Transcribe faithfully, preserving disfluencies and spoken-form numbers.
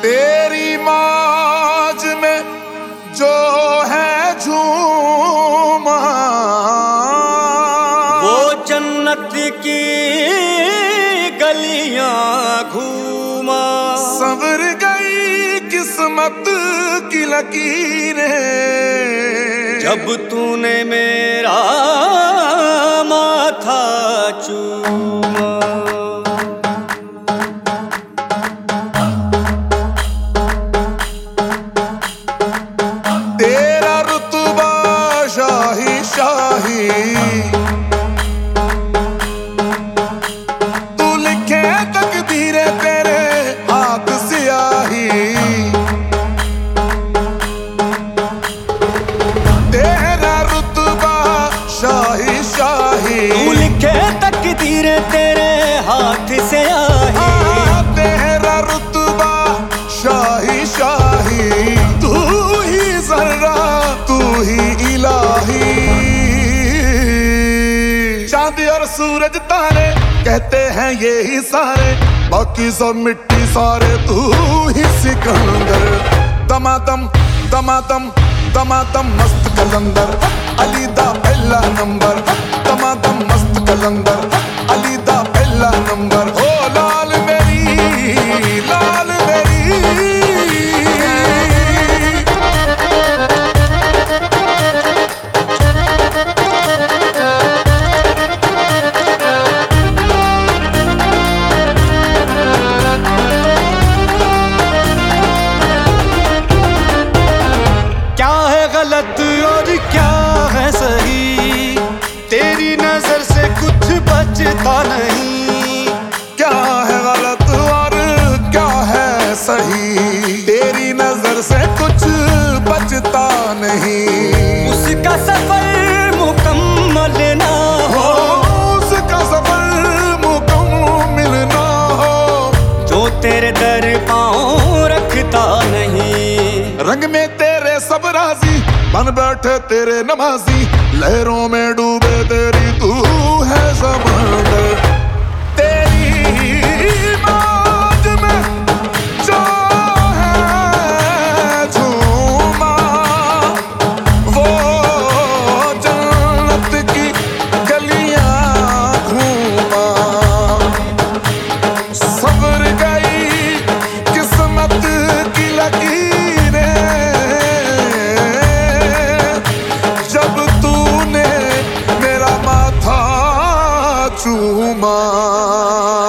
तेरी मौज में जो है झूमा, वो जन्नत की गलियां घूमा। संवर गई किस्मत की लकीरें जब तूने मेरा माथा चूमा। तेरा रुतबा शाही शाही, तू लिखे तकदीरें तेरे हाथ सियाही। तेरा रुतबा शाही शाही, तू लिखे तकदीरें तेरे हाथ से आई। तेरा रुतबा शाही शाही, तू ही जर्रा तू ही इलाही। चांद और सूरज तारे कहते हैं ये ही सारे, बाकी सब मिट्टी सारे तू ही सिकंदर। दमादम दमादम दमादम मस्त कलंदर, अली दा पहला नंबर। दमादम मस्त कलंदर, अली दा पहला नंबर। ओ लाल मेरी लाल मेरी, क्या है गलत और क्या है सही, तेरी नजर से कुछ बचता नहीं। क्या है गलत और क्या है सही, तेरी नजर से कुछ बचता नहीं। उसका सफर मुकम्मल ना हो, उसका सफर मुकम्मल ना हो, जो तेरे दर पाँव रखता नहीं। रंग में तेरे सब राजी बन बैठे तेरे नमाजी, लहरों में डूबे तेरी तू है समंदर। तेरी मौज में जो है झूमा, वो जन्नत की गलियां घूमा। संवर गई किस्मत की लकीरें जब तूने मेरा माथा चूमा।